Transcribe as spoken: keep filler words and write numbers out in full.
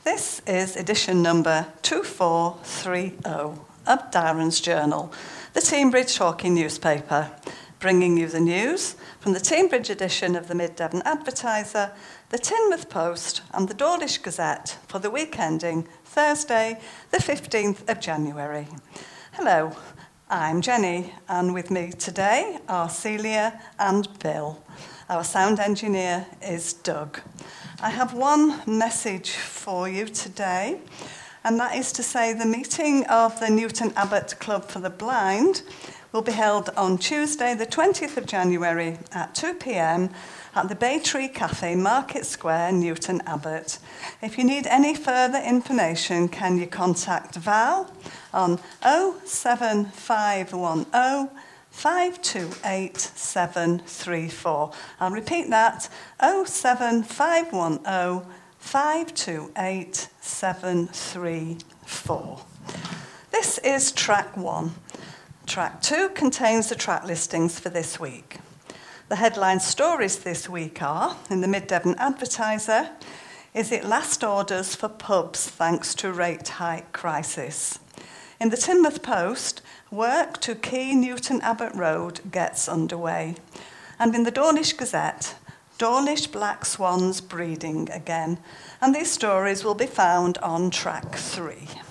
This is edition number two four three zero of Darren's Journal, the Teignbridge Talking newspaper, bringing you the news from the Teignbridge edition of the Mid-Devon Advertiser, the Teignmouth Post and the Dawlish Gazette for the week ending Thursday, the fifteenth of January. Hello, I'm Jenny, and with me today are Celia and Bill. Our sound engineer is Doug. I have one message for you today, and that is to say the meeting of the Newton Abbot Club for the Blind will be held on Tuesday, the twentieth of January at two p.m. at the Bay Tree Cafe, Market Square, Newton Abbot. If you need any further information, can you contact Val on oh seven five one oh five two eight seven three four. I'll repeat that, oh seven five one oh five two eight seven three four. This is track one. Track two contains the track listings for this week. The headline stories this week are, in the Mid-Devon Advertiser, is it last orders for pubs thanks to rate hike crisis? In the Teignmouth Post, work to Key Newton Abbot Road gets underway. And in the Dawlish Gazette, Dawlish black swans breeding again. And these stories will be found on track three.